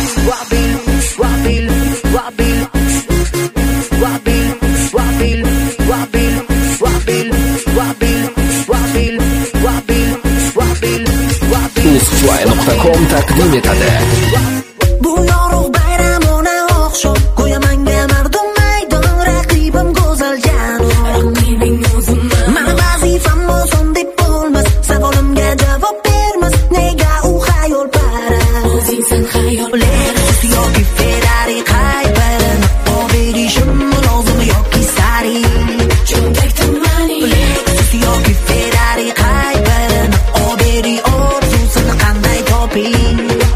uzfly.com taqdim etadi. Bu yorug' bayramona oqshom qo'ya menga mardum maydon raqibim go'zal janob raqibing o'zimman mana vazifam oson deb bo'lmas savolimga javob bermas nega u xayol para o'zingsan xayol Lexus yoki Ferrari qaybirini oberishim lozim yoki sari cho'ntakda money Lexus yoki Ferrari qaybirini oberi orzusini qanday toping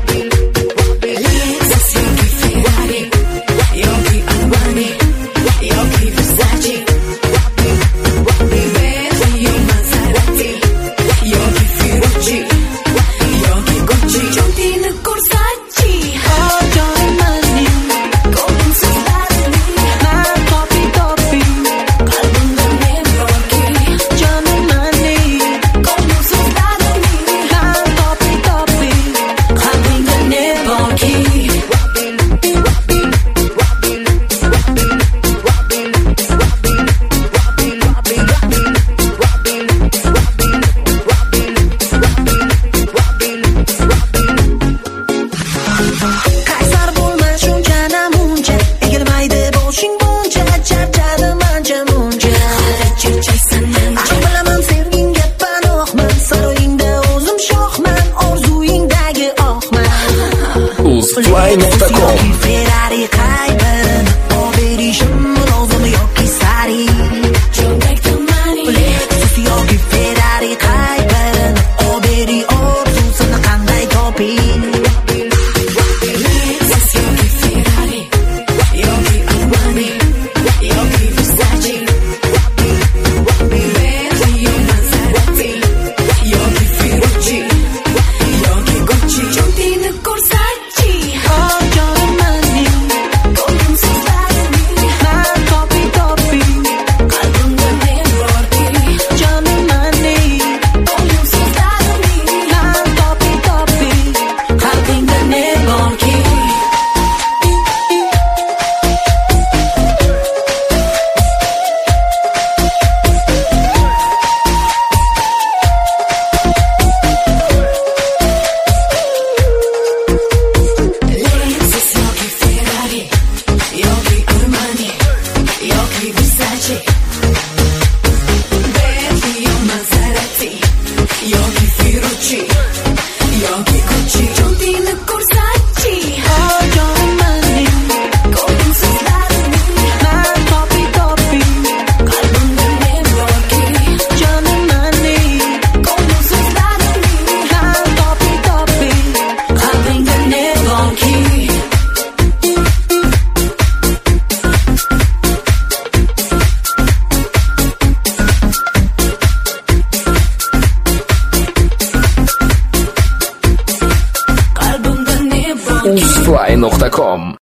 uzfly.com Ferrari qaybirini oberishim lozim yoki sari cho'ntakda money Lexus yoki Ferrari qaybirini oberi orzusini qanday toping Lexus yoki Ferrari yoki Armani yoki Versace Bentley Maserati yoki Ferrucci yoki Gucci cho'ntakni ko'rsatchi uzfly.com